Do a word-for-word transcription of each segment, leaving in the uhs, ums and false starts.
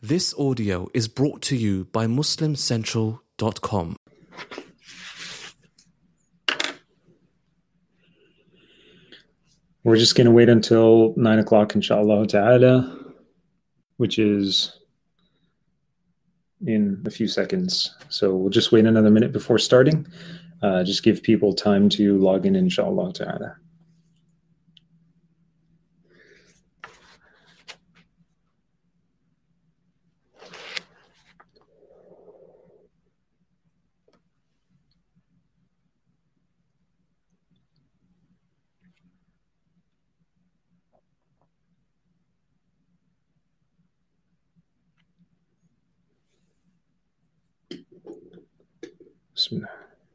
This audio is brought to you by Muslim Central dot com. We're just going to wait until nine o'clock, inshallah ta'ala, which is in a few seconds. So we'll just wait another minute before starting. Uh, just give people time to log in, inshallah ta'ala. Bismillah.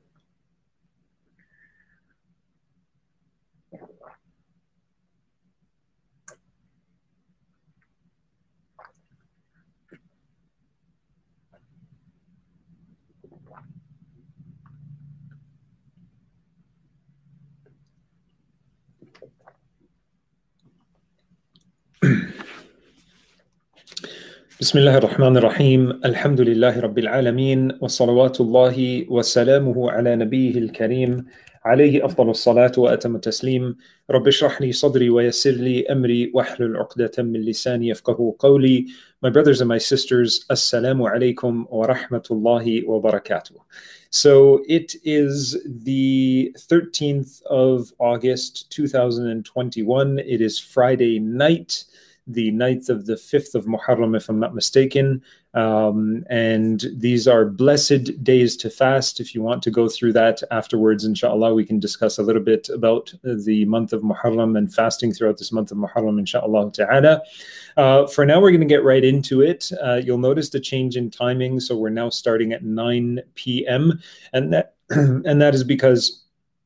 Bismillah ar-Rahman ar-Rahim. Alhamdulillahi Rabbil Alameen. Wa salawatullahi wa salamuhu ala nabiyhi al-Kareem. Alayhi afdalu salatu wa atamu taslim. Rabbi shrah li sadri wa yassir li amri wa hlul uqdatan min lisani yafqahu qawli. My brothers and my sisters, assalamu alaikum wa rahmatullahi wa barakatuh. So it is the thirteenth of August, two thousand twenty-one. It is Friday night, the ninth of the fifth of Muharram, if I'm not mistaken. Um, and these are blessed days to fast. If you want to go through that afterwards, inshallah, we can discuss a little bit about the month of Muharram and fasting throughout this month of Muharram, inshallah ta'ala. Uh, for now, we're going to get right into it. Uh, you'll notice the change in timing. So we're now starting at nine p.m. And that, and that is because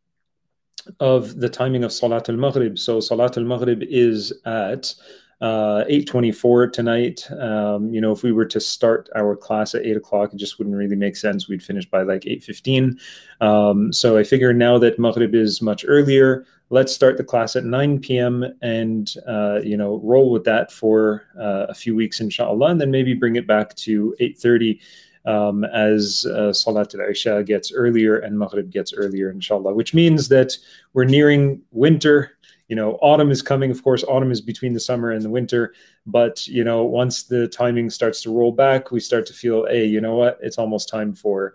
of the timing of Salat al-Maghrib. So Salat al-Maghrib is at Uh, eight twenty-four tonight. Um, you know, if we were to start our class at eight o'clock, it just wouldn't really make sense. We'd finish by like eight fifteen. Um, so I figure now that Maghrib is much earlier, let's start the class at nine p.m. and, uh, you know, roll with that for uh, a few weeks, inshallah, and then maybe bring it back to eight thirty um, as uh, Salat al-Isha gets earlier and Maghrib gets earlier, inshallah, which means that we're nearing winter. You know, autumn is coming. Of course, autumn is between the summer and the winter. But, you know, once the timing starts to roll back, we start to feel, hey, you know what? It's almost time for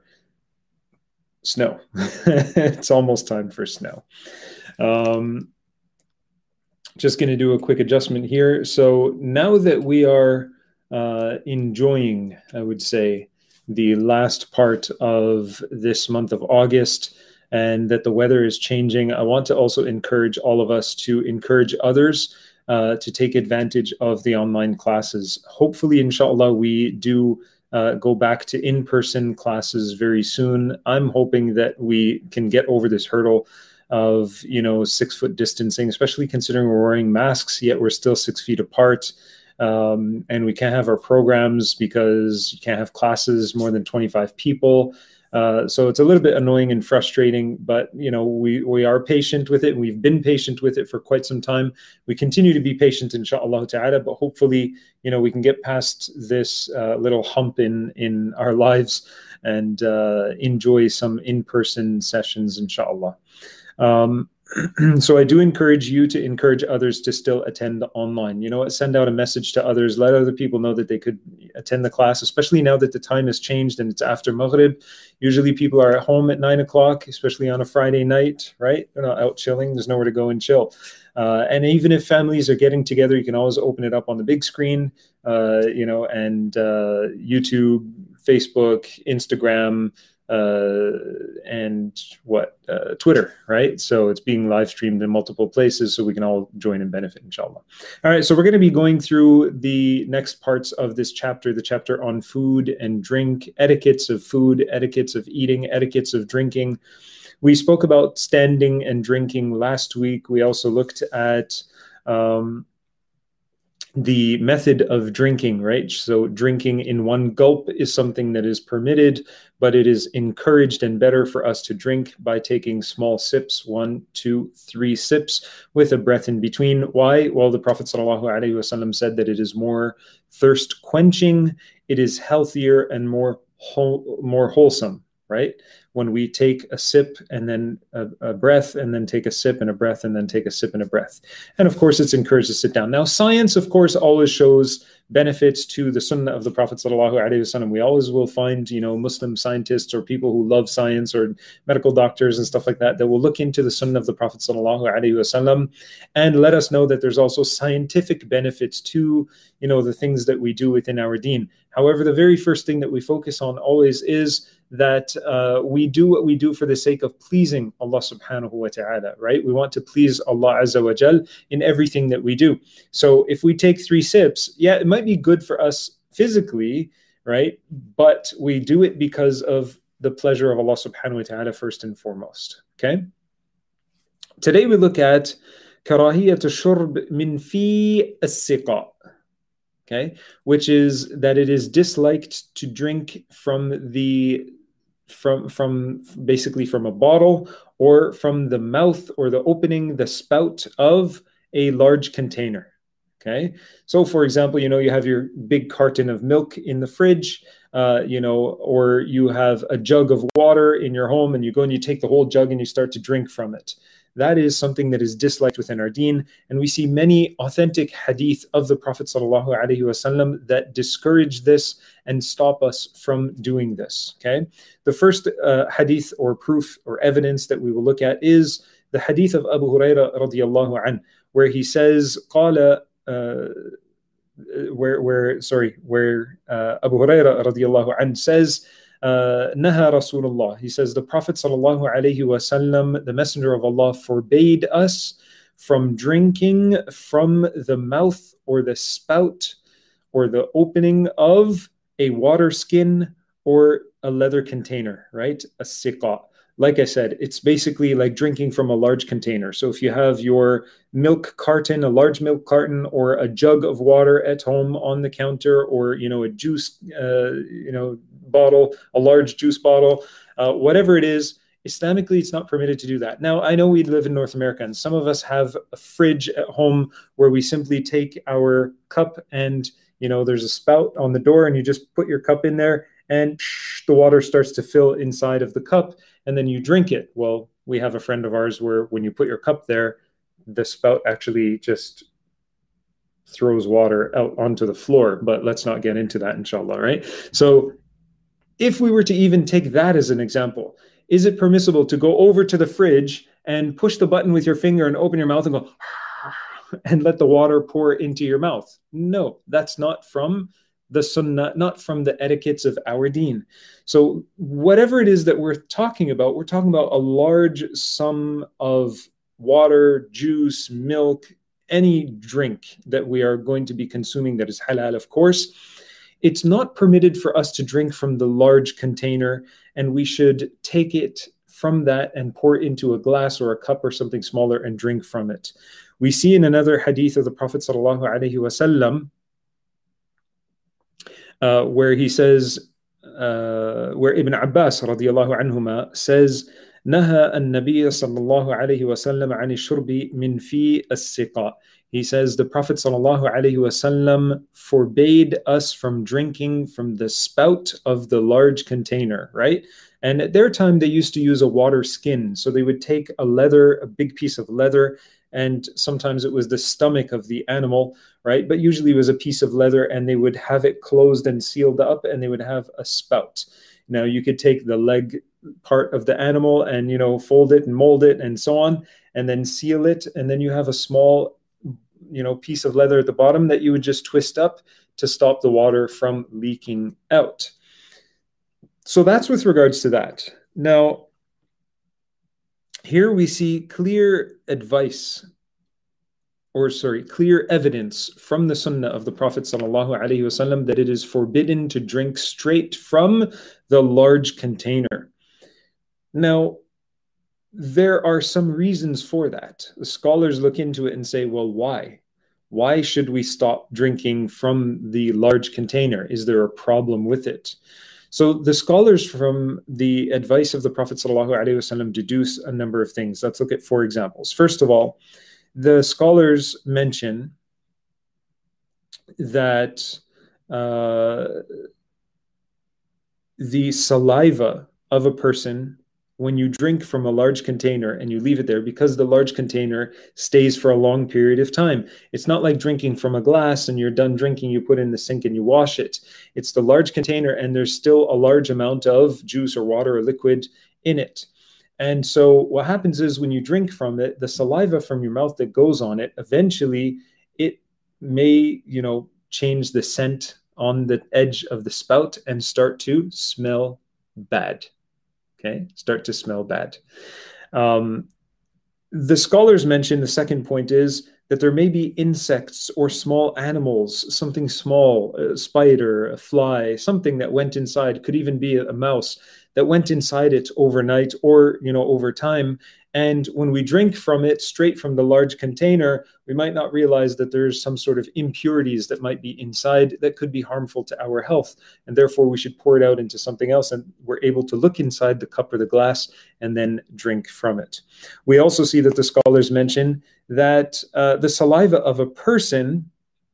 snow. It's almost time for snow. Um, just going to do a quick adjustment here. So now that we are uh, enjoying, I would say, the last part of this month of August, and that the weather is changing, I want to also encourage all of us to encourage others uh, to take advantage of the online classes. Hopefully, inshallah, we do uh, go back to in-person classes very soon. I'm hoping that we can get over this hurdle of, you know, six foot distancing, especially considering we're wearing masks, yet we're still six feet apart. Um, and we can't have our programs because you can't have classes more than twenty-five people. Uh, so it's a little bit annoying and frustrating, but, you know, we, we are patient with it. And we've been patient with it for quite some time. We continue to be patient, inshallah ta'ala, but hopefully, you know, we can get past this uh, little hump in, in our lives and uh, enjoy some in-person sessions, inshallah. Um, So I do encourage you to encourage others to still attend online. You know what? Send out a message to others. Let other people know that they could attend the class, especially now that the time has changed and it's after Maghrib. Usually people are at home at nine o'clock, especially on a Friday night, right? They're not out chilling. There's nowhere to go and chill. Uh, and even if families are getting together, you can always open it up on the big screen, uh, you know, and uh, YouTube, Facebook, Instagram, uh and what uh Twitter, right? So it's being live streamed in multiple places so we can all join and benefit, inshallah. All right, so we're going to be going through the next parts of this chapter, the chapter on food and drink, etiquettes of food, etiquettes of eating, etiquettes of drinking. We spoke about standing and drinking last week. We also looked at um the method of drinking, right? So drinking in one gulp is something that is permitted, but it is encouraged and better for us to drink by taking small sips, one, two, three sips, with a breath in between. Why? Well, the Prophet ﷺ said that it is more thirst quenching, it is healthier and more whole, more wholesome, right? When we take a sip and then a, a breath and then take a sip and a breath and then take a sip and a breath. And of course, it's encouraged to sit down. Now, science, of course, always shows benefits to the sunnah of the Prophet ﷺ. We always will find, you know, Muslim scientists or people who love science or medical doctors and stuff like that, that will look into the sunnah of the Prophet ﷺ and let us know that there's also scientific benefits to, you know, the things that we do within our deen. However, the very first thing that we focus on always is that uh, we do what we do for the sake of pleasing Allah subhanahu wa ta'ala, right? We want to please Allah azza wa jal in everything that we do. So if we take three sips, yeah, it might be good for us physically, right? But we do it because of the pleasure of Allah subhanahu wa ta'ala first and foremost, okay? Today we look at karahiyat shurb min fi as-siqa. Okay, which is that it is disliked to drink from the from from basically from a bottle or from the mouth or the opening, the spout of a large container. Okay, so for example, you know, you have your big carton of milk in the fridge, uh, you know, or you have a jug of water in your home and you go and you take the whole jug and you start to drink from it. That is something that is disliked within our deen. And we see many authentic hadith of the Prophet ﷺ that discourage this and stop us from doing this. Okay. The first uh, hadith or proof or evidence that we will look at is the hadith of Abu Hurairah radiallahu anh, where he says, قال, uh, where, where, sorry, where uh, Abu Hurairah radiallahu anh says, Uh, Naha Rasulullah. He says the Prophet sallallahu alaihi wasallam, the Messenger of Allah, forbade us from drinking from the mouth or the spout or the opening of a water skin or a leather container, right? A siqa. Like I said, it's basically like drinking from a large container. So if you have your milk carton, a large milk carton, or a jug of water at home on the counter, or, you know, a juice, uh, you know, bottle, a large juice bottle, uh, whatever it is, Islamically, it's not permitted to do that. Now, I know we live in North America, and some of us have a fridge at home where we simply take our cup and, you know, there's a spout on the door and you just put your cup in there and the water starts to fill inside of the cup and then you drink it. Well, we have a friend of ours where when you put your cup there, the spout actually just throws water out onto the floor. But let's not get into that, inshallah, right? So if we were to even take that as an example, is it permissible to go over to the fridge and push the button with your finger and open your mouth and go and let the water pour into your mouth? No, that's not from the sunnah, not from the etiquettes of our deen. So whatever it is that we're talking about, we're talking about a large sum of water, juice, milk, any drink that we are going to be consuming that is halal, of course. It's not permitted for us to drink from the large container, and we should take it from that and pour it into a glass or a cup or something smaller and drink from it. We see in another hadith of the Prophet sallallahu alaihi wasallam, Uh, where he says, uh, where Ibn Abbas radiallahu anhuma says, Naha an-Nabiy sallallahu alayhi wa sallam an shurbi min fi as-siqa. He says the Prophet sallallahu alayhi wa sallam forbade us from drinking from the spout of the large container, right? And at their time, they used to use a water skin. So they would take a leather, a big piece of leather, and sometimes it was the stomach of the animal, right? But usually it was a piece of leather, and they would have it closed and sealed up, and they would have a spout. Now you could take the leg part of the animal and, you know, fold it and mold it and so on, and then seal it. And then you have a small, you know, piece of leather at the bottom that you would just twist up to stop the water from leaking out. So that's with regards to that. Now, here we see clear advice, or sorry, clear evidence from the sunnah of the Prophet sallallahu alaihi wasallam that it is forbidden to drink straight from the large container. Now, there are some reasons for that. The scholars look into it and say, well, why? Why should we stop drinking from the large container? Is there a problem with it? So the scholars from the advice of the Prophet ﷺ deduce a number of things. Let's look at four examples. First of all, the scholars mention that uh, the saliva of a person, when you drink from a large container and you leave it there, because the large container stays for a long period of time. It's not like drinking from a glass and you're done drinking, you put it in the sink and you wash it. It's the large container and there's still a large amount of juice or water or liquid in it. And so what happens is when you drink from it, the saliva from your mouth that goes on it, eventually it may, you know, change the scent on the edge of the spout and start to smell bad. Okay, start to smell bad. Um, the scholars mention the second point is that there may be insects or small animals, something small, a spider, a fly, something that went inside, could even be a mouse that went inside it overnight or, you know, over time. And when we drink from it straight from the large container, we might not realize that there's some sort of impurities that might be inside that could be harmful to our health. And therefore we should pour it out into something else. And we're able to look inside the cup or the glass and then drink from it. We also see that the scholars mention that uh, the saliva of a person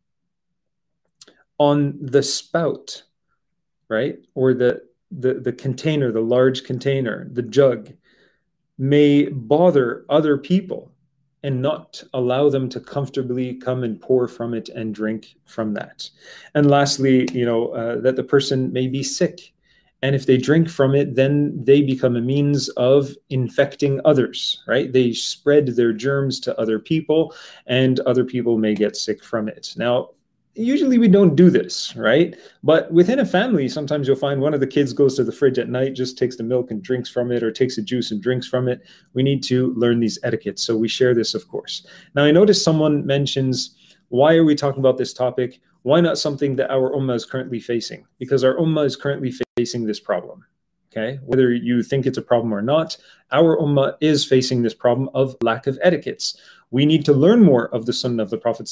on the spout, right? Or the, the, the container, the large container, the jug, may bother other people and not allow them to comfortably come and pour from it and drink from that. And lastly, you know, uh, that the person may be sick. And if they drink from it, then they become a means of infecting others, right? They spread their germs to other people and other people may get sick from it. Now, usually we don't do this, right? But within a family, sometimes you'll find one of the kids goes to the fridge at night, just takes the milk and drinks from it, or takes a juice and drinks from it. We need to learn these etiquettes. So we share this, of course. Now, I noticed someone mentions, why are we talking about this topic? Why not something that our ummah is currently facing? Because our ummah is currently facing this problem. Okay, whether you think it's a problem or not, our ummah is facing this problem of lack of etiquettes. We need to learn more of the sunnah of the Prophet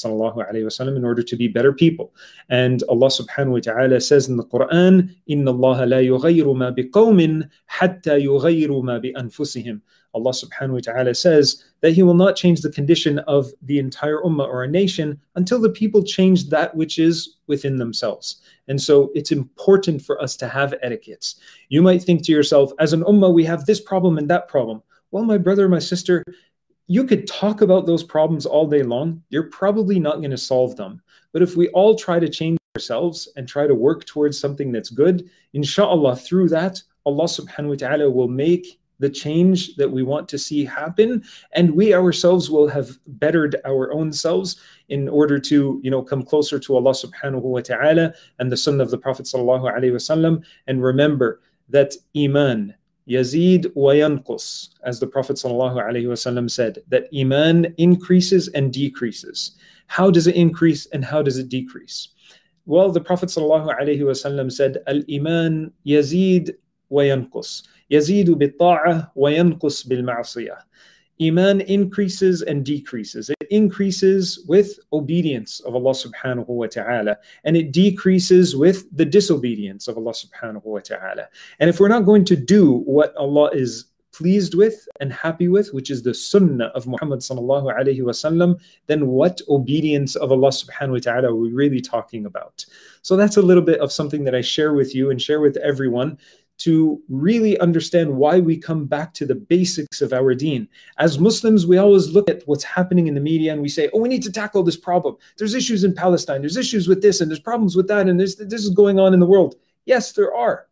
ﷺ in order to be better people. And Allah subhanahu wa ta'ala says in the Quran, إِنَّ اللَّهَ لَا يُغَيِّرُ مَا بِقَوْمٍ حَتَّى يُغَيِّرُوا مَا بِأَنفُسِهِمْ. Allah subhanahu wa ta'ala says that He will not change the condition of the entire ummah or a nation until the people change that which is within themselves. And so it's important for us to have etiquettes. You might think to yourself, as an ummah, we have this problem and that problem. Well, my brother, my sister, you could talk about those problems all day long. You're probably not going to solve them. But if we all try to change ourselves and try to work towards something that's good, inshallah, through that, Allah subhanahu wa ta'ala will make the change that we want to see happen, and we ourselves will have bettered our own selves in order to, you know, come closer to Allah subhanahu wa ta'ala and the sunnah of the Prophet sallallahu alaihi wasallam. And remember that iman yazid wa yanqus, as the Prophet sallallahu alaihi wasallam said, that iman increases and decreases. How does it increase and how does it decrease? Well, the Prophet sallallahu alaihi wasallam said, al-iman yazid wa yanqus. يزيد بالطاعة وينقص بالمعصية. Iman increases and decreases. It increases with obedience of Allah subhanahu wa ta'ala, and it decreases with the disobedience of Allah subhanahu wa ta'ala. And if we're not going to do what Allah is pleased with and happy with, which is the sunnah of Muhammad sallallahu alayhi wa sallam, then what obedience of Allah subhanahu wa ta'ala are we really talking about? So that's a little bit of something that I share with you and share with everyone, to really understand why we come back to the basics of our deen. As Muslims, we always look at what's happening in the media and we say, oh, we need to tackle this problem. There's issues in Palestine, there's issues with this, and there's problems with that, and this, this is going on in the world. Yes, there are.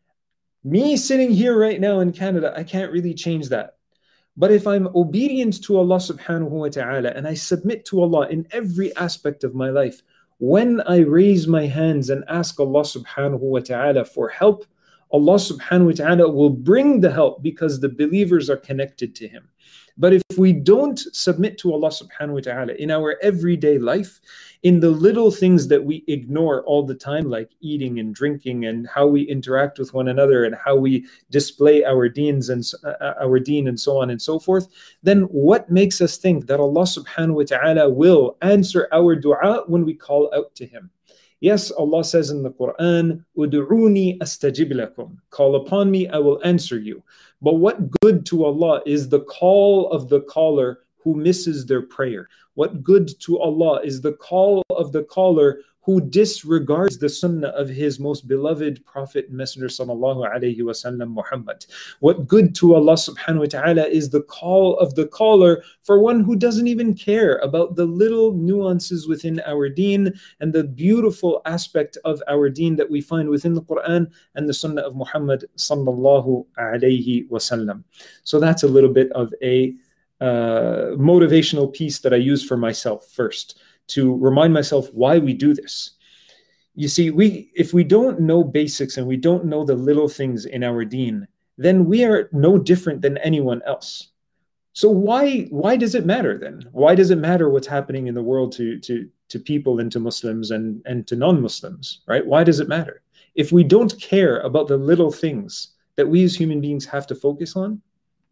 Me sitting here right now in Canada, I can't really change that. But if I'm obedient to Allah subhanahu wa ta'ala and I submit to Allah in every aspect of my life, when I raise my hands and ask Allah subhanahu wa ta'ala for help, Allah subhanahu wa ta'ala will bring the help because the believers are connected to Him. But if we don't submit to Allah subhanahu wa ta'ala in our everyday life, in the little things that we ignore all the time, like eating and drinking and how we interact with one another and how we display our deens and uh, our deen and so on and so forth, then what makes us think that Allah subhanahu wa ta'ala will answer our dua when we call out to Him? Yes, Allah says in the Quran, "Ud'uni astajib lakum." Call upon me, I will answer you. But what good to Allah is the call of the caller who misses their prayer? What good to Allah is the call of the caller who disregards the sunnah of His most beloved Prophet and Messenger sallallahu alaihi wasallam, Muhammad? What good to Allah subhanahu wa ta'ala is the call of the caller for one who doesn't even care about the little nuances within our deen and the beautiful aspect of our deen that we find within the Quran and the sunnah of Muhammad sallallahu alaihi wasallam. So that's a little bit of a uh, motivational piece that I use for myself first, to remind myself why we do this. You see, we if we don't know basics and we don't know the little things in our deen, then we are no different than anyone else. So why why does it matter then? Why does it matter what's happening in the world to to to people and to Muslims and and to non-Muslims, right? Why does it matter? If we don't care about the little things that we as human beings have to focus on,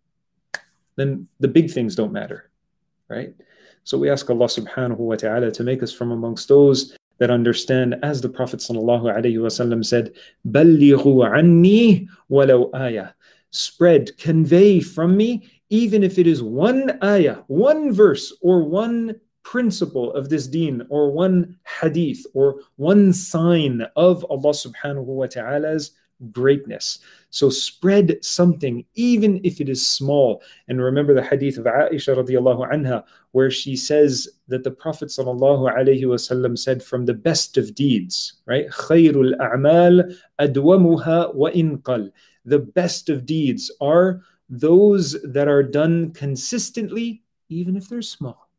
then the big things don't matter, right? So we ask Allah subhanahu wa ta'ala to make us from amongst those that understand, as the Prophet sallallahu alaihi wasallam said, "Ballighu anni walau ayah." Spread, convey from me, even if it is one ayah, one verse, or one principle of this deen, or one hadith, or one sign of Allah subhanahu wa ta'ala's greatness. So spread something, even if it is small. And remember the hadith of Aisha radiallahu anha, where she says that the Prophet sallallahu alaihi wasallam said, from the best of deeds, right? Khayrul a'mal adwamuha wa inqal. The best of deeds are those that are done consistently, even if they're small.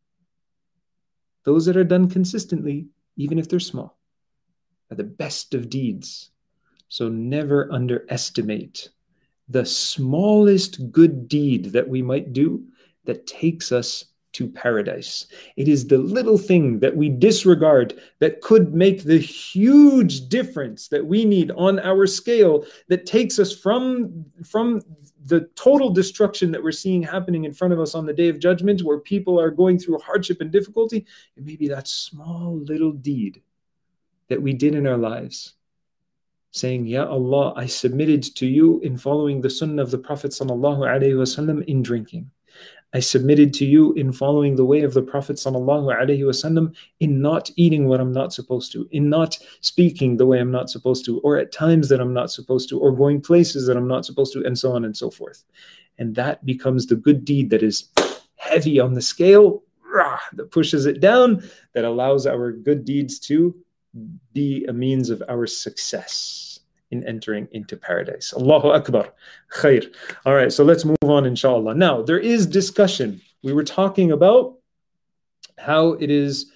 Those that are done consistently, even if they're small, are the best of deeds. So never underestimate the smallest good deed that we might do that takes us to paradise. It is the little thing that we disregard that could make the huge difference that we need on our scale, that takes us from, from the total destruction that we're seeing happening in front of us on the Day of Judgment, where people are going through hardship and difficulty. And maybe that small little deed that we did in our lives, saying, Ya Allah, I submitted to you in following the sunnah of the Prophet sallallahu alaihi wasallam in drinking. I submitted to you in following the way of the Prophet sallallahu alaihi wasallam in not eating what I'm not supposed to, in not speaking the way I'm not supposed to, or at times that I'm not supposed to, or going places that I'm not supposed to, and so on and so forth. And that becomes the good deed that is heavy on the scale, that pushes it down, that allows our good deeds to be a means of our success in entering into paradise. Allahu Akbar. Khair. All right, so let's move on, inshallah. Now, there is discussion. We were talking about how it is,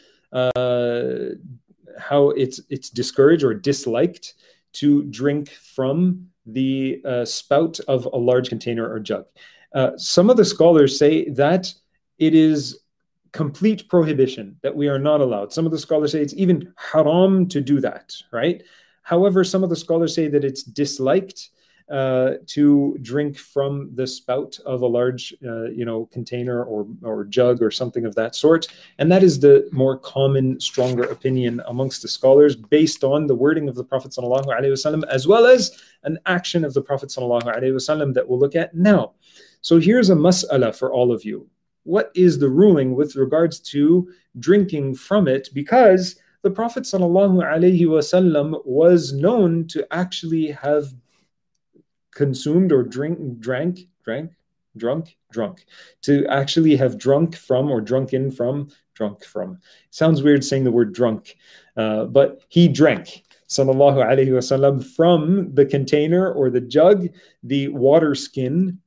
uh, how it's it's discouraged or disliked to drink from the uh, spout of a large container or jug. Uh, some of the scholars say that it is complete prohibition, that we are not allowed. Some of the scholars say it's even haram to do that, right? However, some of the scholars say that it's disliked uh, to drink from the spout of a large, uh, you know, container or or jug or something of that sort. And that is the more common, stronger opinion amongst the scholars, based on the wording of the Prophet sallallahu alaihi wasallam, as well as an action of the Prophet sallallahu alaihi wasallam that we'll look at now. So here's a mas'ala for all of you. What is the ruling with regards to drinking from it? Because the Prophet sallallahu alaihi wasallam was known to actually have consumed or drink, drank, drank, drunk, drunk, to actually have drunk from or drunken from, drunk from. Sounds weird saying the word drunk, uh, but he drank, sallallahu alaihi wasallam, from the container or the jug, the water skin.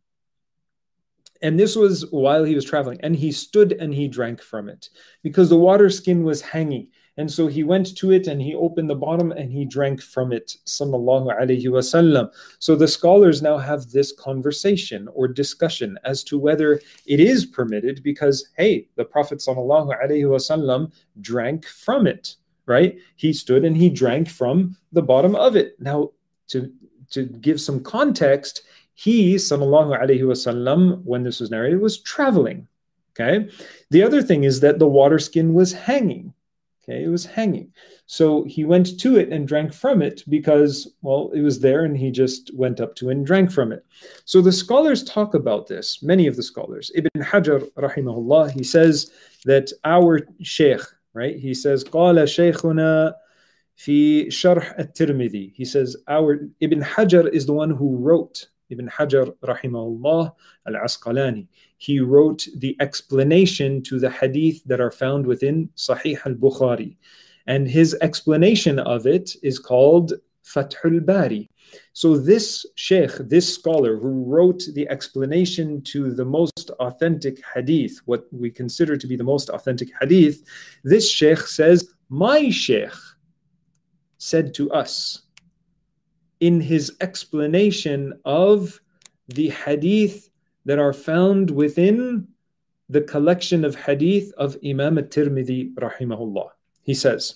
And this was while he was traveling, and he stood and he drank from it because the water skin was hanging. And so he went to it and he opened the bottom and he drank from it, sallallahu alayhi wasallam. So the scholars now have this conversation or discussion as to whether it is permitted because, hey, the Prophet sallallahu alayhi wasallam drank from it, right? He stood and he drank from the bottom of it. Now, to, to give some context, he, sallallahu alayhi wasallam, when this was narrated, was traveling. Okay. The other thing is that the water skin was hanging. Okay, it was hanging. So he went to it and drank from it because, well, it was there and he just went up to it and drank from it. So the scholars talk about this, many of the scholars. Ibn Hajar, rahimahullah, he says that our sheikh, right? He says, قال شيخنا في شرح الترمذي. He says, our Ibn Hajar is the one who wrote, Ibn Hajar, rahimahullah, al-Asqalani. He wrote the explanation to the hadith that are found within Sahih al-Bukhari. And his explanation of it is called Fathul Bari. So this sheikh, this scholar who wrote the explanation to the most authentic hadith, what we consider to be the most authentic hadith, this sheikh says, my sheikh said to us in his explanation of the hadith that are found within the collection of hadith of Imam at-Tirmidhi rahimahullah. He says,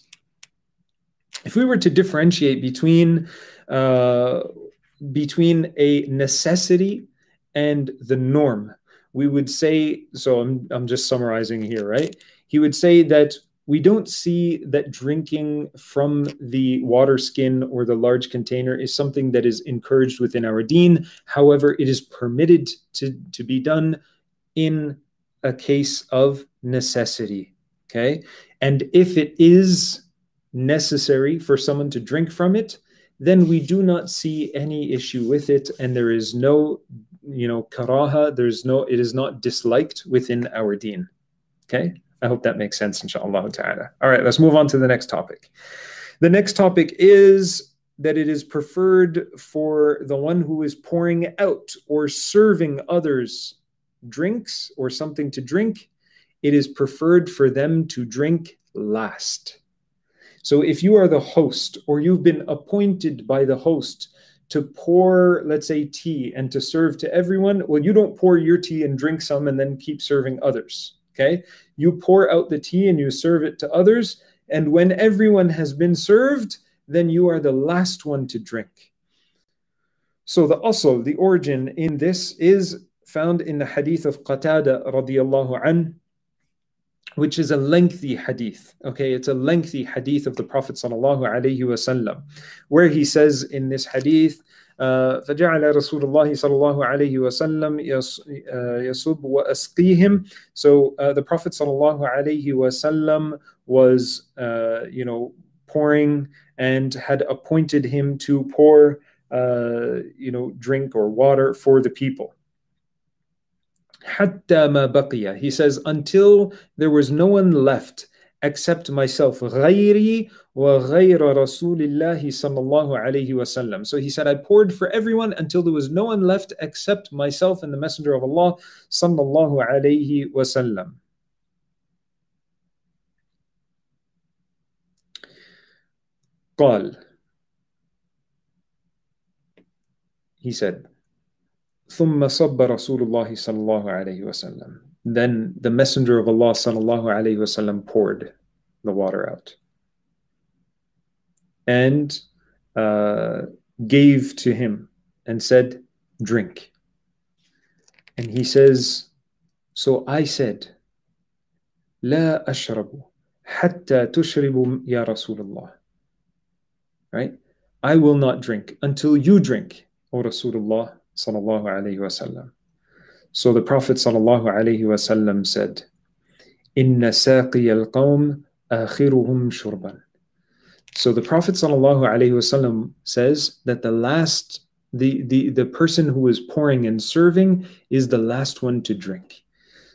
if we were to differentiate between uh, between a necessity and the norm, we would say, so I'm, I'm just summarizing here, right? He would say that we don't see that drinking from the water skin or the large container is something that is encouraged within our deen. However, it is permitted to, to be done in a case of necessity, okay? And if it is necessary for someone to drink from it, then we do not see any issue with it, and there is no, you know, karaha, there's no, it is not disliked within our deen, okay? I hope that makes sense, inshaAllah ta'ala. All right, let's move on to the next topic. The next topic is that it is preferred for the one who is pouring out or serving others drinks or something to drink, it is preferred for them to drink last. So if you are the host or you've been appointed by the host to pour, let's say, tea and to serve to everyone, well, you don't pour your tea and drink some and then keep serving others. Okay, you pour out the tea and you serve it to others, and when everyone has been served, then you are the last one to drink. So the asl, the origin in this is found in the hadith of Qatada radiyallahu an, which is a lengthy hadith. Okay, it's a lengthy hadith of the Prophet sallallahu alaihi wasallam, where he says in this hadith, فجعل رسول الله صلى الله عليه وسلم يصب وأسقيهم. So uh, the Prophet صلى الله عليه وسلم was, uh, you know, pouring and had appointed him to pour, uh, you know, drink or water for the people. حتى ما بقي. He says, until there was no one left except myself, غيري وغير رسول الله صلى الله عليه وسلم. So he said, I poured for everyone until there was no one left except myself and the Messenger of Allah صلى الله عليه وسلم. قال, he said, ثم صب رسول الله صلى الله عليه وسلم. Then the Messenger of Allah sallallahu alaihi wasallam poured the water out and uh, gave to him and said, drink. And he says, so I said, لا أشرب حتى تشرب يا رسول الله. Right? I will not drink until you drink, O Rasulullah sallallahu alaihi wasallam. So the Prophet sallallahu alaihi wasallam said, "Inna saqi al-qawm akhiruhum shurban." So the Prophet sallallahu alaihi wasallam says that the last, the, the, the person who is pouring and serving is the last one to drink.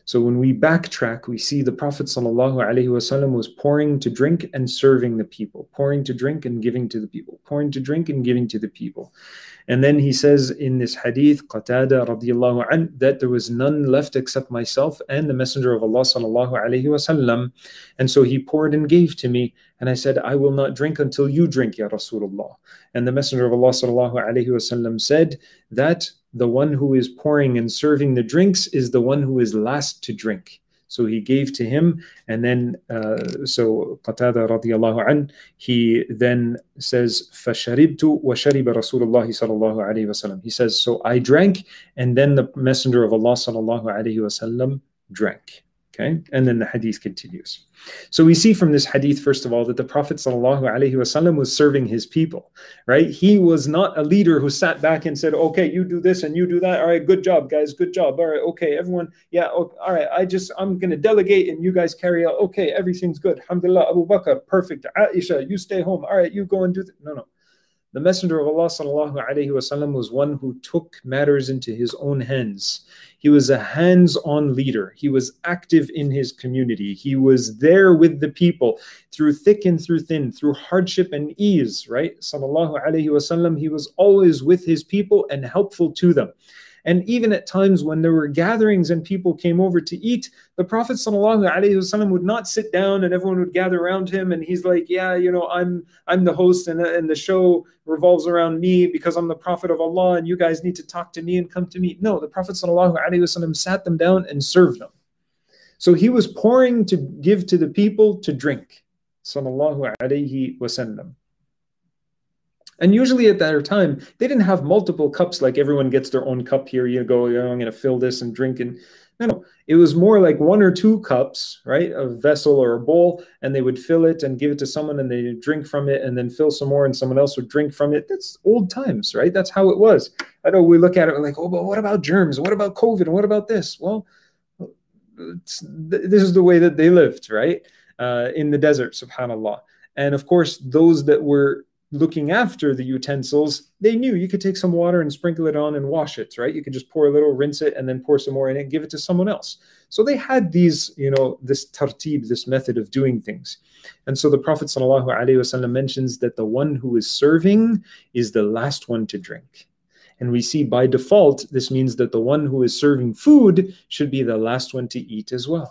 So when we backtrack, we see the Prophet ﷺ was pouring to drink and serving the people, pouring to drink and giving to the people, pouring to drink and giving to the people. And then he says in this hadith, Qatada radiallahu anh, that there was none left except myself and the Messenger of Allah sallallahu alayhi wasallam. And so he poured and gave to me. And I said, I will not drink until you drink, Ya Rasulullah. And the Messenger of Allah sallallahu alayhi wasallam said that the one who is pouring and serving the drinks is the one who is last to drink. So he gave to him, and then uh, so Qatada radiallahu anh, he then says, فَشَرِبْتُ وَشَرِبَ رَسُولُ اللَّهِ صَلَى اللَّهُ عَلَيْهِ وَسَلَّمَ. He says, so I drank, and then the Messenger of Allah sallallahu alayhi wasallam drank. Okay, and then the hadith continues. So we see from this hadith, first of all, that the Prophet ﷺ was serving his people, right? He was not a leader who sat back and said, okay, you do this and you do that. All right, good job, guys, good job. All right, okay, everyone, yeah, okay, all right, I just, I'm going to delegate and you guys carry out. Okay, everything's good. Alhamdulillah, Abu Bakr, perfect. Aisha, you stay home. All right, you go and do that. No, no. The Messenger of Allah sallallahu alayhi wasallam was one who took matters into his own hands. He was a hands-on leader. He was active in his community. He was there with the people through thick and through thin, through hardship and ease, right? Sallallahu alayhi wasallam, he was always with his people and helpful to them. And even at times when there were gatherings and people came over to eat, the Prophet ﷺ would not sit down and everyone would gather around him. And he's like, yeah, you know, I'm I'm the host and, and the show revolves around me because I'm the Prophet of Allah and you guys need to talk to me and come to me. No, the Prophet ﷺ sat them down and served them. So he was pouring to give to the people to drink. Sallallahu alayhi wasallam. And usually at that time, they didn't have multiple cups like everyone gets their own cup here. You go, you know, I'm going to fill this and drink. And no, no, it was more like one or two cups, right? A vessel or a bowl, and they would fill it and give it to someone and they drink from it and then fill some more and someone else would drink from it. That's old times, right? That's how it was. I know we look at it and like, oh, but what about germs? What about COVID? And what about this? Well, it's, this is the way that they lived, right? Uh, in the desert, subhanAllah. And of course, those that were looking after the utensils, they knew you could take some water and sprinkle it on and wash it, right? You could just pour a little, rinse it, and then pour some more in it and give it to someone else. So they had these, you know, this tartib, this method of doing things. And so the Prophet ﷺ mentions that the one who is serving is the last one to drink. And we see by default, this means that the one who is serving food should be the last one to eat as well.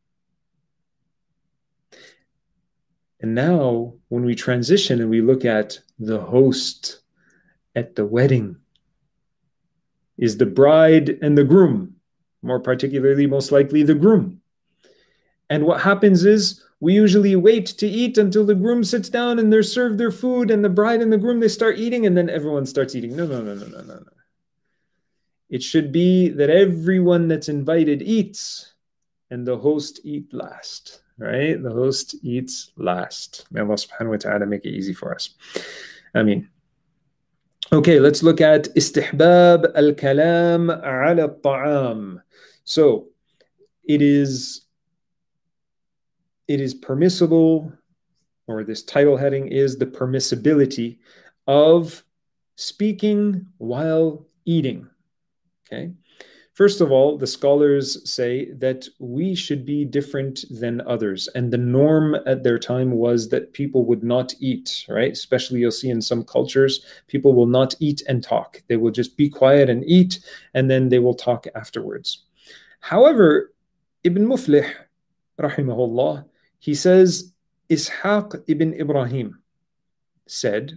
And now, when we transition and we look at the host at the wedding, is the bride and the groom, more particularly, most likely the groom. And what happens is, we usually wait to eat until the groom sits down and they're served their food, and the bride and the groom, they start eating, and then everyone starts eating. No, no, no, no, no, no, no. It should be that everyone that's invited eats, and the host eat last. Right? The host eats last. May Allah subhanahu wa ta'ala make it easy for us. Ameen. Okay, let's look at istihbab al-kalam ala al-ta'am. So, it is, it is permissible, or this title heading is the permissibility of speaking while eating. Okay? First of all, the scholars say that we should be different than others. And the norm at their time was that people would not eat, right? Especially you'll see in some cultures, people will not eat and talk. They will just be quiet and eat, and then they will talk afterwards. However, Ibn Muflih, rahimahullah, he says, Ishaq ibn Ibrahim said,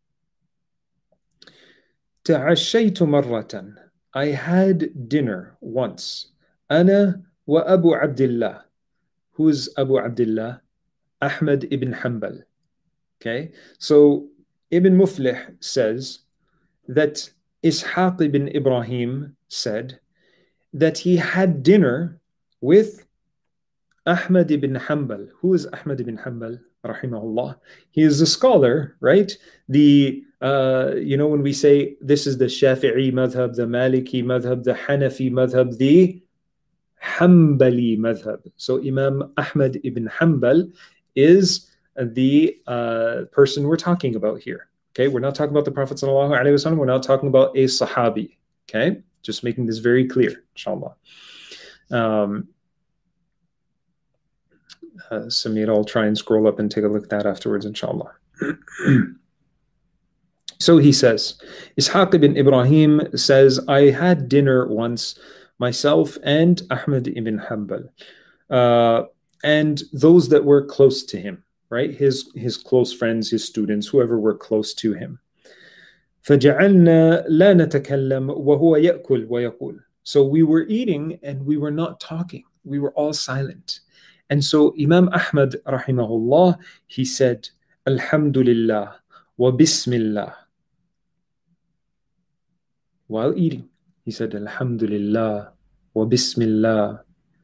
تعشيت مرة. I had dinner once. Ana wa Abu Abdullah. Who's Abu Abdullah? Ahmad ibn Hanbal. Okay, so Ibn Muflih says that Ishaq ibn Ibrahim said that he had dinner with Ahmad ibn Hanbal. Who is Ahmad ibn Hanbal? Rahimahullah. He is a scholar, right? The Uh, you know, when we say this is the Shafi'i madhab, the Maliki madhab, the Hanafi madhab, the Hanbali madhab. So Imam Ahmad ibn Hanbal is the uh, person we're talking about here. Okay, we're not talking about the Prophet sallallahu alaihi wasallam. We're not talking about a Sahabi. Okay, just making this very clear, inshallah. Um, uh, Samir, I'll try and scroll up and take a look at that afterwards, inshallah. So he says, Ishaq ibn Ibrahim says, I had dinner once, myself and Ahmad ibn Hanbal, uh, and those that were close to him, right? His, his close friends, his students, whoever were close to him. فَجَعَلْنَا لَا نَتَكَلَّمْ وَهُوَ يَأْكُلْ وَيَقُولُ. So we were eating and we were not talking. We were all silent. And so Imam Ahmad, rahimahullah, he said, Alhamdulillah wa bismillah. While eating, he said, Alhamdulillah wa bismillah.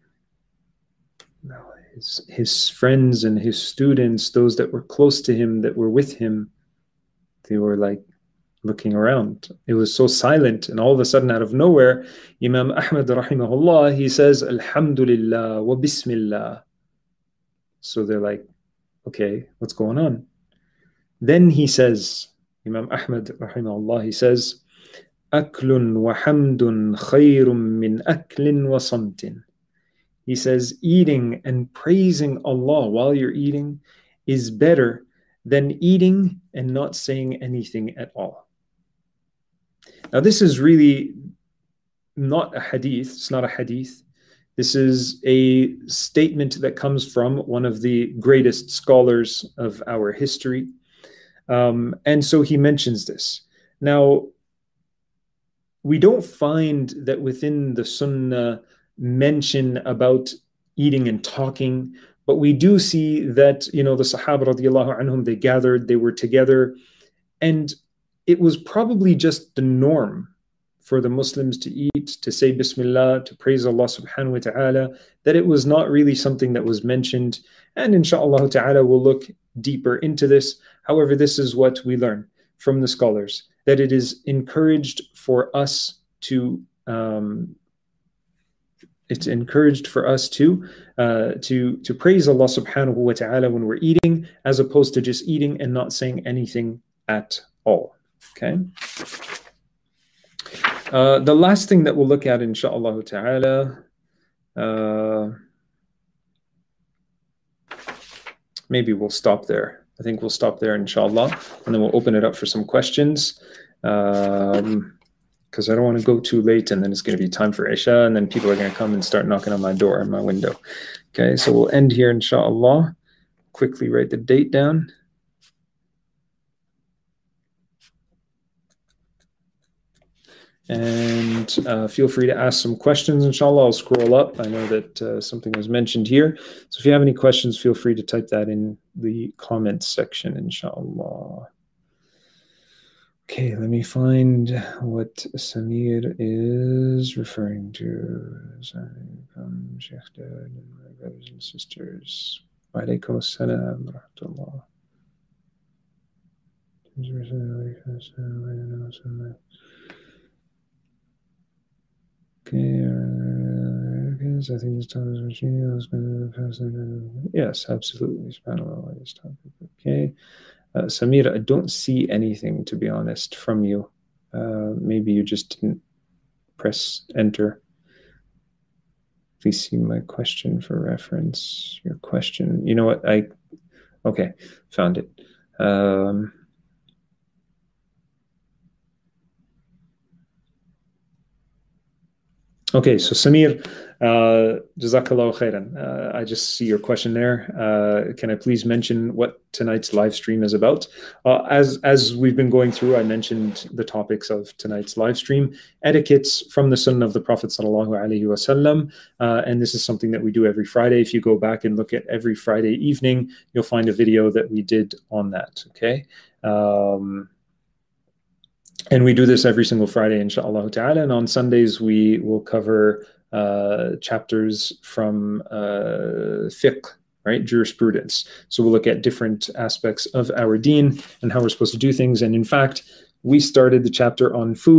Now, his, his friends and his students, those that were close to him, that were with him, they were like looking around. It was so silent, and all of a sudden, out of nowhere, Imam Ahmad, rahimahullah, he says, Alhamdulillah wa bismillah. So they're like, okay, what's going on? Then he says, Imam Ahmad, rahimahullah, he says, Aklun wa hamdun khayrun min aklin wa samtin. He says, eating and praising Allah while you're eating is better than eating and not saying anything at all. Now, this is really not a hadith. It's not a hadith. This is a statement that comes from one of the greatest scholars of our history. Um, and so he mentions this. Now, we don't find that within the Sunnah mention about eating and talking, but we do see that, you know, the Sahaba radiallahu anhum, they gathered, they were together, and it was probably just the norm for the Muslims to eat, to say Bismillah, to praise Allah subhanahu wa ta'ala, that it was not really something that was mentioned. And inshallah ta'ala, we'll look deeper into this. However, this is what we learn from the scholars, that it is encouraged for us to, um, it's encouraged for us to, uh, to, to praise Allah subhanahu wa ta'ala when we're eating, as opposed to just eating and not saying anything at all. Okay. Uh, the last thing that we'll look at, inshallah ta'ala, uh, maybe we'll stop there. I think we'll stop there, inshallah, and then we'll open it up for some questions, um, because I don't want to go too late, and then it's going to be time for Isha, and then people are going to come and start knocking on my door and my window. Okay, so we'll end here, inshallah. Quickly write the date down. And uh, feel free to ask some questions, inshallah. I'll scroll up. I know that uh, something was mentioned here. So if you have any questions, feel free to type that in the comments section, inshallah. Okay, let me find what Samir is referring to. Sheikh Dad and my brothers and sisters. Wa alaikum assalam wa rahmatullah. Okay, uh, I think this time is machine. I was going to pass it. Yes, absolutely. SubhanAllah, this topic. Okay. Uh, Samira, I don't see anything, to be honest, from you. Uh, maybe you just didn't press enter. Please see my question for reference. Your question. You know what? I, okay, found it. Um, Okay, so Samir, uh, Jazakallahu khairan. Uh, I just see your question there. Uh, can I please mention what tonight's live stream is about? Uh, as as we've been going through, I mentioned the topics of tonight's live stream, etiquettes from the Sunnah of the Prophet sallallahu alaihi wasallam, uh, and this is something that we do every Friday. If you go back and look at every Friday evening, you'll find a video that we did on that. Okay. Um, And we do this every single Friday, inshallah ta'ala. And on Sundays, we will cover uh, chapters from uh, fiqh, right? Jurisprudence. So we'll look at different aspects of our deen and how we're supposed to do things. And in fact, we started the chapter on food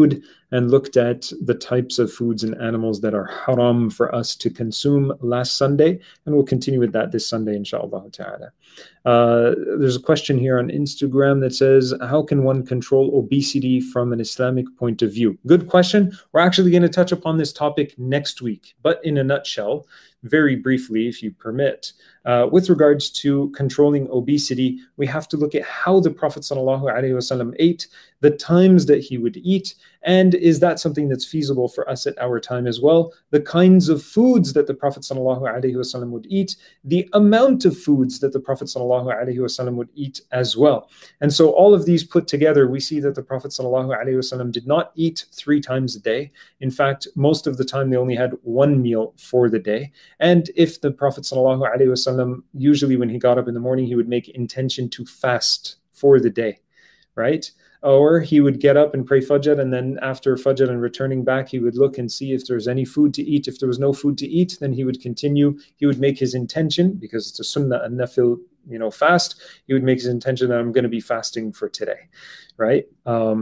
and looked at the types of foods and animals that are haram for us to consume last Sunday, and we'll continue with that this Sunday, inshallah ta'ala. Uh, there's a question here on Instagram that says, how can one control obesity from an Islamic point of view? Good question. We're actually going to touch upon this topic next week, but in a nutshell, very briefly, if you permit, uh, with regards to controlling obesity, we have to look at how the Prophet ﷺ ate, the times that he would eat, and is that something that's feasible for us at our time as well? The kinds of foods that the Prophet ﷺ would eat, the amount of foods that the Prophet ﷺ would eat as well. And so all of these put together, we see that the Prophet ﷺ did not eat three times a day. In fact, most of the time they only had one meal for the day. And if the Prophet ﷺ, usually when he got up in the morning, he would make intention to fast for the day, right? Or he would get up and pray Fajr, and then after Fajr and returning back, he would look and see if there's any food to eat. If there was no food to eat, then he would continue. He would make his intention, because it's a sunnah and nafil, you know, fast. He would make his intention that I'm going to be fasting for today, right? Um,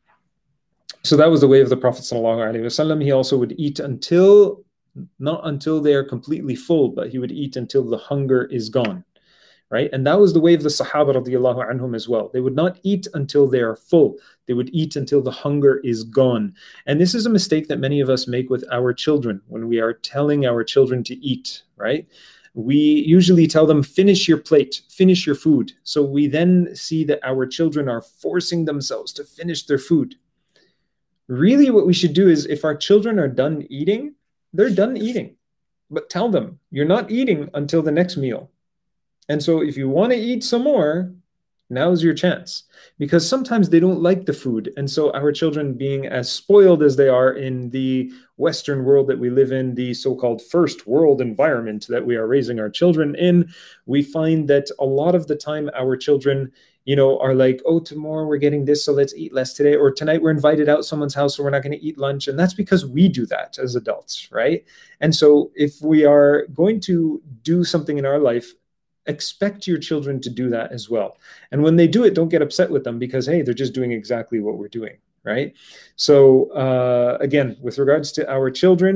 so that was the way of the Prophet ﷺ. He also would eat until, not until they are completely full, but he would eat until the hunger is gone. Right? And that was the way of the Sahaba radiallahu anhum as well. They would not eat until they are full. They would eat until the hunger is gone. And this is a mistake that many of us make with our children when we are telling our children to eat, right? We usually tell them, finish your plate, finish your food. So we then see that our children are forcing themselves to finish their food. Really, what we should do is, if our children are done eating, they're done eating. But tell them, you're not eating until the next meal. And so if you want to eat some more, now's your chance. Because sometimes they don't like the food. And so our children, being as spoiled as they are in the Western world that we live in, the so-called first world environment that we are raising our children in, we find that a lot of the time our children, you know, are like, oh, tomorrow we're getting this, so let's eat less today. Or tonight we're invited out someone's house, so we're not going to eat lunch. And that's because we do that as adults, right? And so if we are going to do something in our life, expect your children to do that as well. And when they do it, don't get upset with them, because, hey, they're just doing exactly what we're doing, right? So uh, again, with regards to our children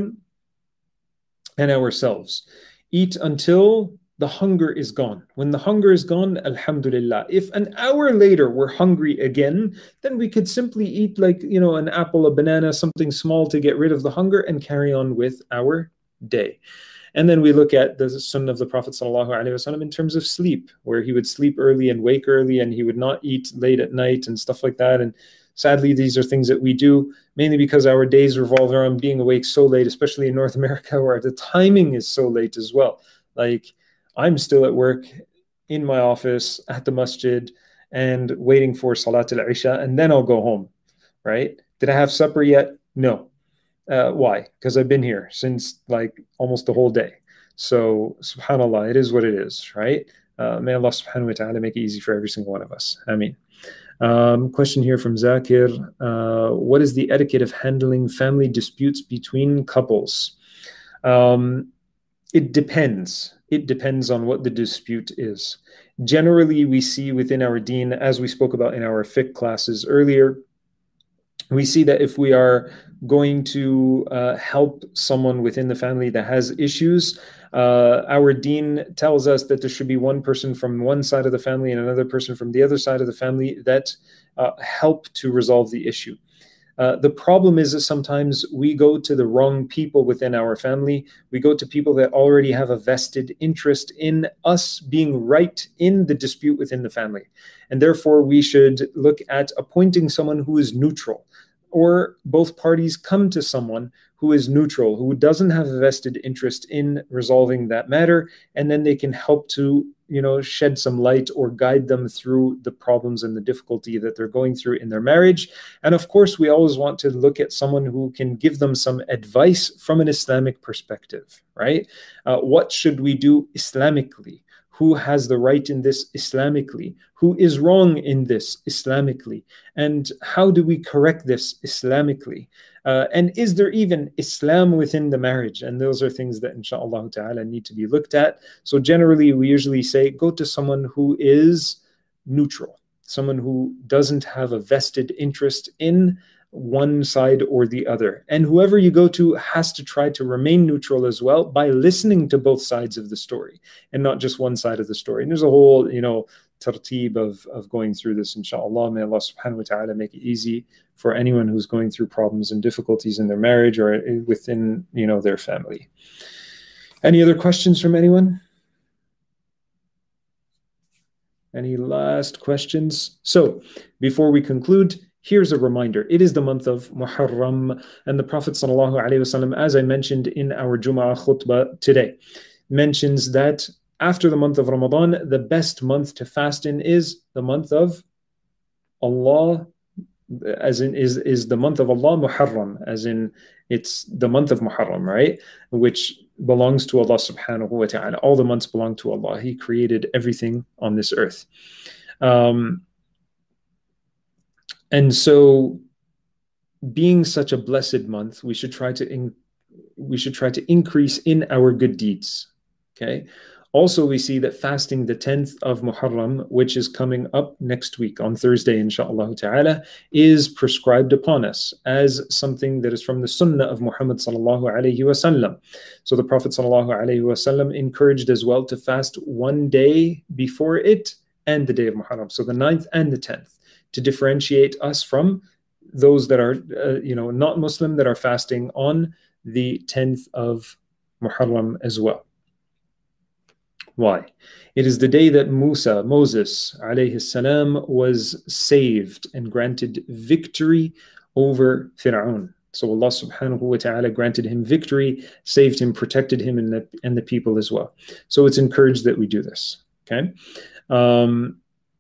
and ourselves, eat until the hunger is gone. When the hunger is gone, alhamdulillah. If an hour later we're hungry again, then we could simply eat, like, you know, an apple, a banana, something small to get rid of the hunger and carry on with our day. And then we look at the sunnah of the Prophet ﷺ in terms of sleep, where he would sleep early and wake early, and he would not eat late at night and stuff like that. And sadly, these are things that we do mainly because our days revolve around being awake so late, especially in North America, where the timing is so late as well. Like, I'm still at work in my office at the masjid and waiting for Salat al-Isha, and then I'll go home, right? Did I have supper yet? No. Uh, why? Because I've been here since like almost the whole day. So subhanallah, it is what it is, right? Uh, may Allah subhanahu wa ta'ala make it easy for every single one of us. Ameen. Um, question here from Zakir. Uh, what is the etiquette of handling family disputes between couples? Um, it depends. It depends on what the dispute is. Generally, we see within our deen, as we spoke about in our fiqh classes earlier, we see that if we are going to uh, help someone within the family that has issues, uh, our deen tells us that there should be one person from one side of the family and another person from the other side of the family that uh, help to resolve the issue. Uh, the problem is that sometimes we go to the wrong people within our family. We go to people that already have a vested interest in us being right in the dispute within the family. And therefore, we should look at appointing someone who is neutral, or both parties come to someone who is neutral, who doesn't have a vested interest in resolving that matter, and then they can help to, you know, shed some light or guide them through the problems and the difficulty that they're going through in their marriage. And of course, we always want to look at someone who can give them some advice from an Islamic perspective, right? Uh, what should we do Islamically? Who has the right in this Islamically? Who is wrong in this Islamically? And how do we correct this Islamically? Uh, and is there even Islam within the marriage? And those are things that inshallah ta'ala need to be looked at. So generally, we usually say, go to someone who is neutral, someone who doesn't have a vested interest in one side or the other. And whoever you go to has to try to remain neutral as well by listening to both sides of the story and not just one side of the story. And there's a whole, you know, tartib of, of going through this, inshallah. May Allah subhanahu wa ta'ala make it easy for anyone who's going through problems and difficulties in their marriage or within, you know, their family. Any other questions from anyone? Any last questions? So before we conclude, here's a reminder. It is the month of Muharram, and the Prophet sallallahu alaihi wasallam, as I mentioned in our Jum'ah khutbah today, mentions that after the month of Ramadan, the best month to fast in is the month of Allah, as in is, is the month of Allah, Muharram, as in it's the month of Muharram, right? Which belongs to Allah subhanahu wa ta'ala. All the months belong to Allah. He created everything on this earth. Um, and so being such a blessed month, we should try to in, we should try to increase in our good deeds. Okay. Also, we see that fasting the tenth of Muharram, which is coming up next week on Thursday, inshallah ta'ala, is prescribed upon us as something that is from the sunnah of Muhammad sallallahu alayhi wasallam. So the Prophet sallallahu alayhi wasallam encouraged as well to fast one day before it and the day of Muharram. So the ninth and the tenth, to differentiate us from those that are, uh, you know, not Muslim that are fasting on the tenth of Muharram as well. Why? It is the day that Musa, Moses, alayhi salam, was saved and granted victory over Fir'aun. So Allah subhanahu wa ta'ala granted him victory, saved him, protected him and the, and the people as well. So it's encouraged that we do this. Okay. Um,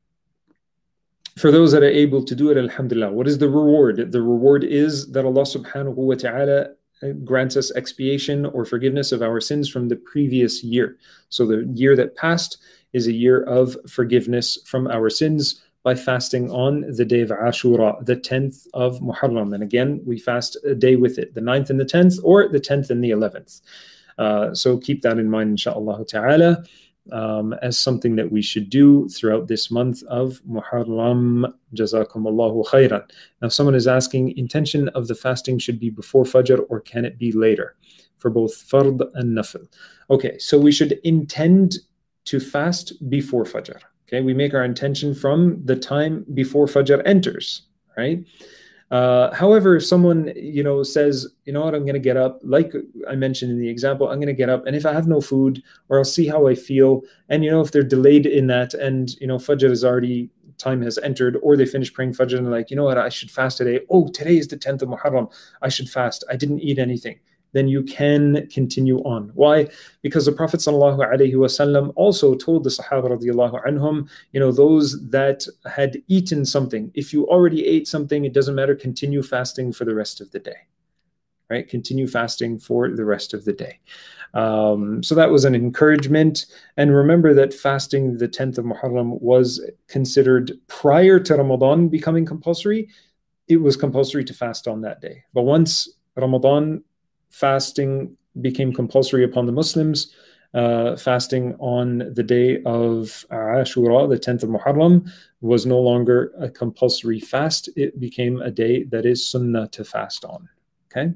for those that are able to do it, alhamdulillah, what is the reward? The reward is that Allah subhanahu wa ta'ala grants us expiation or forgiveness of our sins from the previous year. So the year that passed is a year of forgiveness from our sins by fasting on the day of Ashura, the tenth of Muharram. And again, we fast a day with it, the ninth and the tenth, or the tenth and the eleventh. Uh, so keep that in mind, inshaAllah ta'ala, um, as something that we should do throughout this month of Muharram. Jazakumullahu khairan. Now someone is asking, intention of the fasting should be before Fajr or can it be later for both Fard and Nafil? Okay, so we should intend to fast before Fajr. Okay, we make our intention from the time before Fajr enters, right? Uh, however, if someone, you know, says, you know what, I'm going to get up, like I mentioned in the example, I'm going to get up, and if I have no food, or I'll see how I feel, and, you know, if they're delayed in that, and, you know, Fajr is already, time has entered, or they finish praying Fajr, and they're like, you know what, I should fast today. Oh, today is the tenth of Muharram. I should fast. I didn't eat anything. Then you can continue on. Why? Because the Prophet sallallahu alaihi wasallam also told the Sahaba radiallahu anhum, you know, those that had eaten something, if you already ate something, it doesn't matter, continue fasting for the rest of the day, right? Continue fasting for the rest of the day. Um, so that was an encouragement. And remember that fasting the tenth of Muharram was considered prior to Ramadan becoming compulsory. It was compulsory to fast on that day. But once Ramadan fasting became compulsory upon the Muslims, uh, fasting on the day of Ashura, the tenth of Muharram, was no longer a compulsory fast. It became a day that is sunnah to fast on. Okay?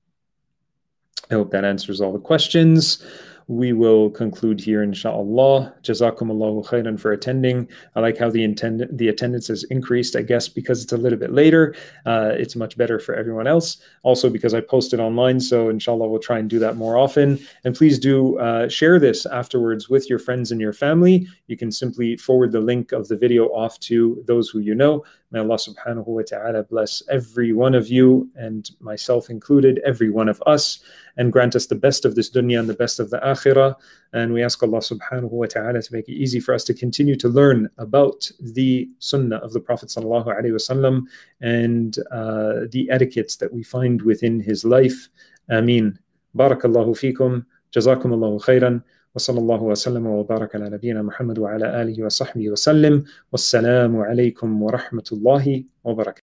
I hope that answers all the questions. We will conclude here, inshallah. Jazakumullahu khairan for attending. I like how the, intend the attendance has increased, I guess, because it's a little bit later. Uh, it's much better for everyone else. Also because I posted online, so inshallah we'll try and do that more often. And please do uh, share this afterwards with your friends and your family. You can simply forward the link of the video off to those who you know. May Allah subhanahu wa ta'ala bless every one of you, and myself included, every one of us, and grant us the best of this dunya and the best of the akhirah. And we ask Allah subhanahu wa ta'ala to make it easy for us to continue to learn about the sunnah of the Prophet sallallahu alaihi wasallam and uh, the etiquettes that we find within his life. Ameen. Barakallahu feekum. Jazakumullahu khairan. وصلى الله وسلم وبارك على نبينا محمد وعلى آله وصحبه وسلم والسلام عليكم ورحمة الله وبركاته.